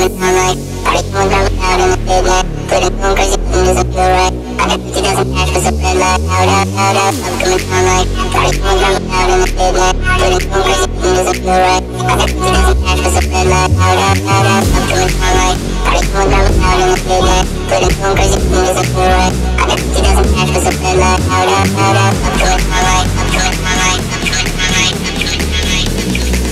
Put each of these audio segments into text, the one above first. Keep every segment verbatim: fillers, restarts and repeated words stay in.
coming down like party going down without in the midnight. Couldn't go crazy, it doesn't feel right. I got fifty thousand cash for some red light. Out, out, out, out, I'm coming down like party going down without in the midnight. Couldn't go crazy, it doesn't feel right. I got fifty thousand cash for some red light. Out, out, out, out, I'm coming down like party going down without in the midnight. Couldn't go crazy, it doesn't feel right. I got fifty thousand cash for some red light. Out, out, out, out, I'm coming down like I'm coming down like I'm coming down like I'm coming down like I'm coming down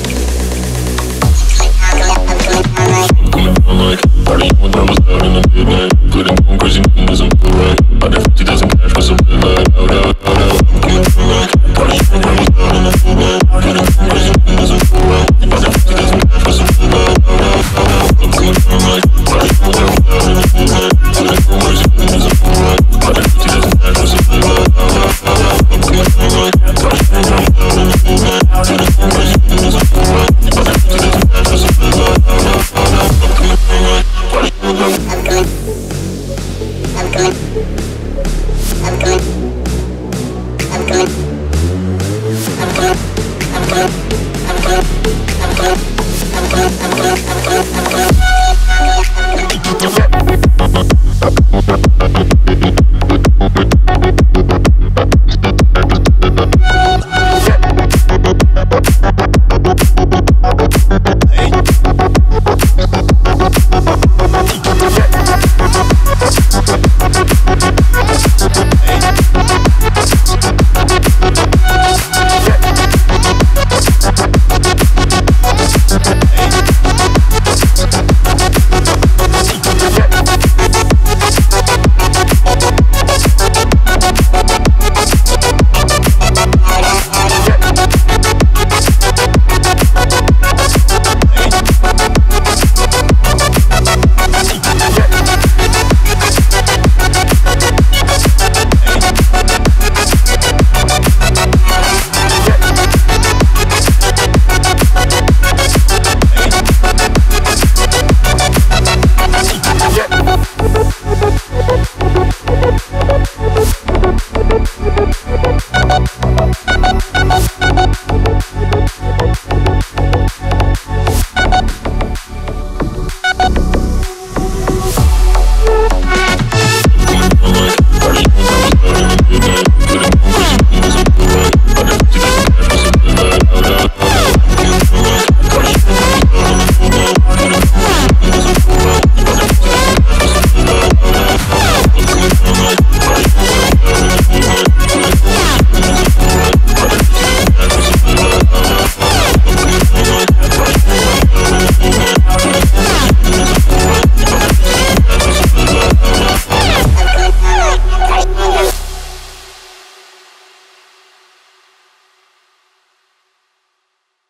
like I'm coming down like Coming down like party going down was out in the midnight. Couldn't go crazy, nothing doesn't feel right. I got fifty thousand cash for some red light. Out, out, out, out. I'm coming down like party going down was out in the midnight. Couldn't go crazy, nothing doesn't feel right. I got fifty thousand cash for some red light. Out, out, out, out. I'm coming down like party going down was out in the midnight. Couldn't go crazy, nothing doesn't feel right. I got fifty thousand cash for some red light. Out, out, out, out. I'm coming down like party going down was out in the midnight. Couldn't go crazy, nothing doesn't feel right. I got fifty thousand cash for some red light. Out, out, out, out. I'm coming down like party going down. I'm coming I'm coming I'm coming I'm coming I'm coming I'm coming I'm coming I'm coming I'm coming I'm coming I'm coming I'm coming I'm coming